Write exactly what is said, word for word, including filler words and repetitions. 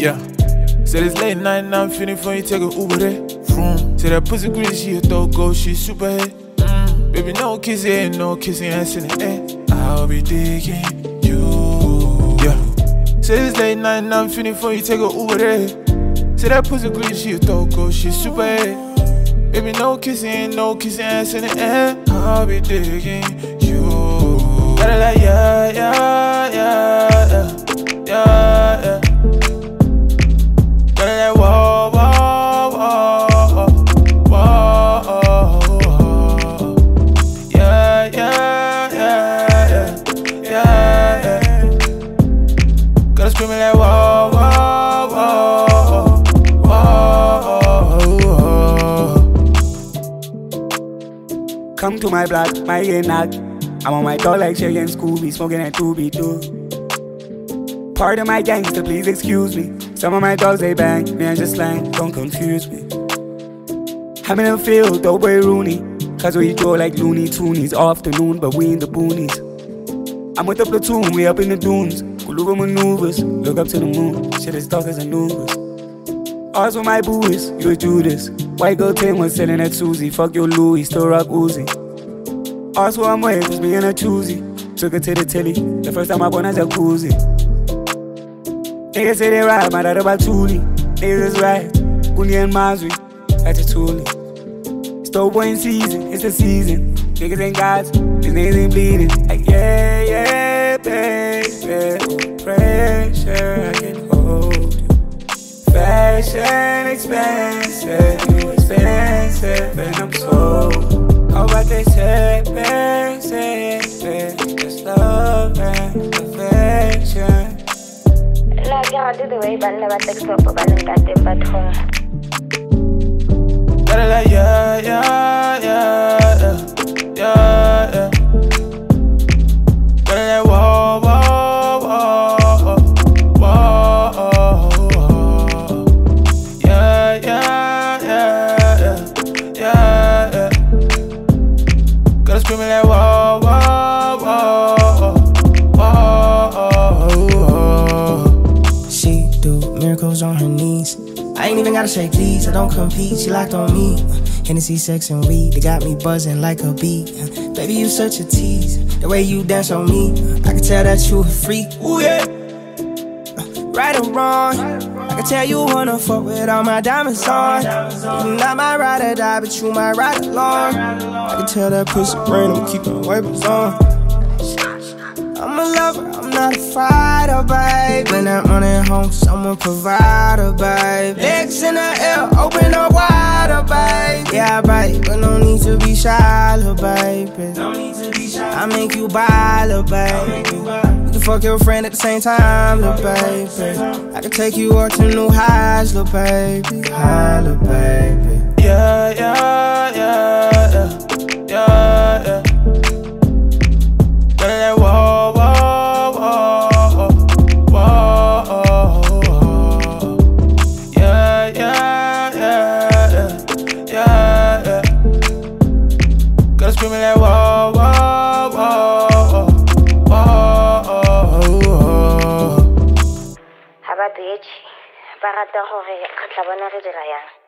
Yeah. Said it's late night and I'm feeling for you, take a Uber there. Vroom. Say that pussy green, she a throat go, she super head. Mm. Baby, no kissing, no kissing ass in the air. I'll be digging you. Yeah. Said it's late night and I'm feeling for you, take a Uber there. Say that pussy green, she a throat go, she super head. Baby, no kissing, no kissing ass in the air. I'll be digging you. Got it like yeah, yeah, yeah, yeah, yeah, yeah. Got it like whoa, whoa, whoa, whoa, whoa. Yeah, yeah, yeah, yeah, yeah, yeah. Gotta scream it like whoa, whoa, whoa, whoa, whoa. Come to my block, my get knocked. I'm on my dog like Shay and Scooby, smoking at two B two. Part of my gangster, please excuse me. Some of my dogs they bang, me and just slang, don't confuse me. I'm in the field, dope boy Rooney. Cause we draw like Looney Toonies. Afternoon, but we in the boonies. I'm with the platoon, we up in the dunes. Kuluba maneuvers, look up to the moon. Shit is dark as a noose. Ours with my boys, you a Judas. White girl ten was selling at Susie. Fuck your Louis, still rock Uzi. Ours who I'm with was me and a choosy. Took her to the telly, the first time I won a jacuzzi. Niggas say they ride, my dad about Thule. Niggas is right, Guni and Mazri, that's a Thule. Stove boy in season, it's the season. Niggas ain't gods, these niggas ain't bleeding. Like yeah, yeah, baby. Pressure, I can hold you. Fashion expensive, you expensive, and I'm so. How about they say, say, say, just love and affection. La garde de way, ban never text up, ban never text but home. Got it like yeah, yeah, yeah, yeah, yeah, yeah. Got it like whoa, whoa, whoa, whoa, whoa. Yeah, yeah, yeah, yeah, yeah, yeah. Gotta scream it like whoa, whoa, whoa, whoa, whoa. She do miracles on her knees. I ain't even gotta say please, I don't compete, she locked on me. Hennessy, sex, and weed, they got me buzzing like a bee. Baby, you such a tease, the way you dance on me, I can tell that you a freak. Ooh yeah. Right or wrong, I can tell you wanna fuck with all my diamonds on. You not my ride or die, but you my ride along. I can tell that pussy brain, I'm keeping wipers on. I'm a lover, I'm not a fighter, babe. When that money home, someone provide her, babe. Legs in the air, open up wider, babe. Yeah, babe, but no need to be shy, little baby. I make you buy, little baby. You can fuck your friend at the same time, little baby. I can take you up to new highs, little baby. High, little baby. Yeah, yeah, yeah, yeah, yeah, yeah. Got it like whoa, whoa, whoa, whoa, whoa. Yeah, yeah, yeah, yeah, yeah, yeah. Gotta scream it like whoa, whoa, whoa, whoa, whoa. Haba bitch, ba rata gore re tla bona re dira yang.